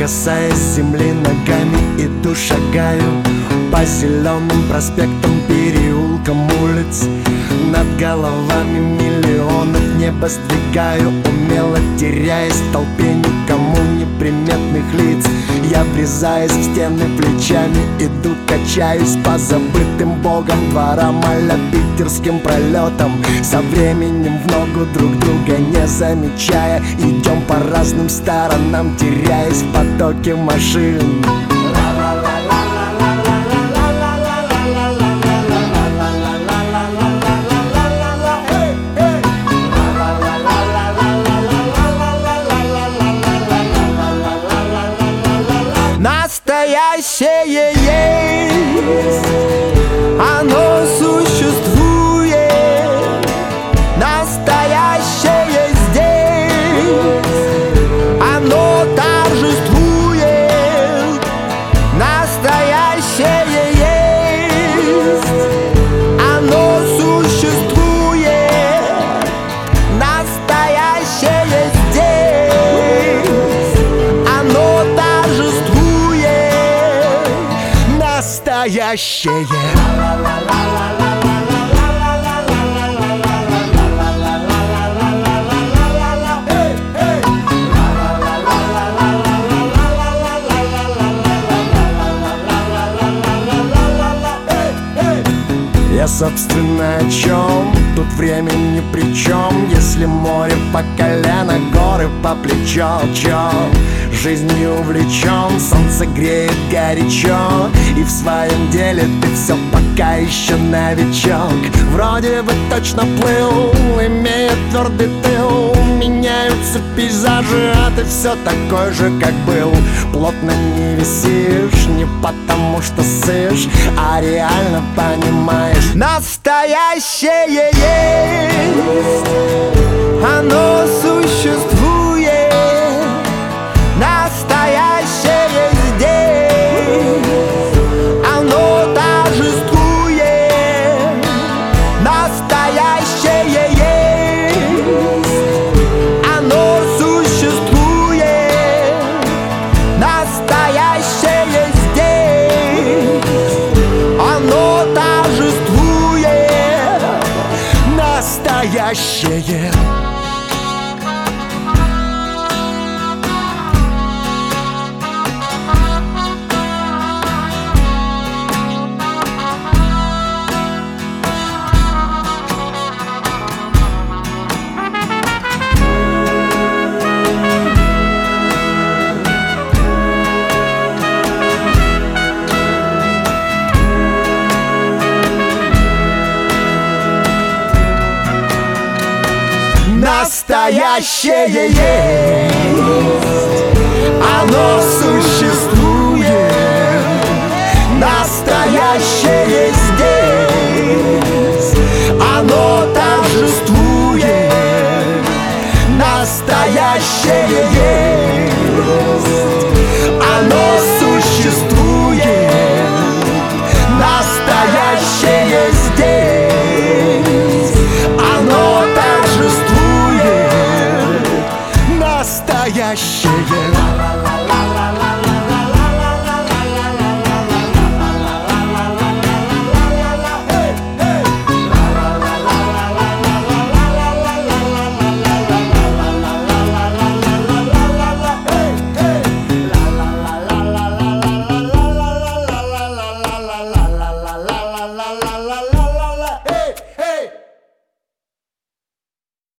касаясь земли ногами, иду, шагаю по зеленым проспектам, переулкам улиц. Над головами миллионов небо сдвигаю, умело теряясь в толпе никому неприметных лиц. Я врезаюсь в стены плечами, иду, качаюсь по забытым богом дворам, а-ля питерским пролетам. Со временем в ногу друг друга не замечая, идем по разным сторонам, теряясь в потоке машин. Настоящее есть, оно существует. Настоящее здесь, оно торжествует. Настоящее есть, оно существует. Настоящее здесь, оно торжествует. Настоящее. Я, собственно, о чем? Тут время ни при чем. Если море по колено, горы по плечо, чё? Жизнью увлечен, солнце греет горячо, и в своем деле ты все пока еще новичок. Вроде бы точно плыл, имея твердый тыл. Меняются пейзажи, а ты все такой же, как был. Плотно не висишь, не потому что ссышь, а реально понимаешь. Настоящее есть, оно существует. Настоящее здесь, оно торжествует. Настоящее есть, оно существует. Настоящее здесь, оно торжествует. Настоящее. Настоящее есть, оно существует. Настоящее здесь, оно торжествует. Настоящее есть, оно существует. Настоящее здесь, оно торжествует. Настоящее.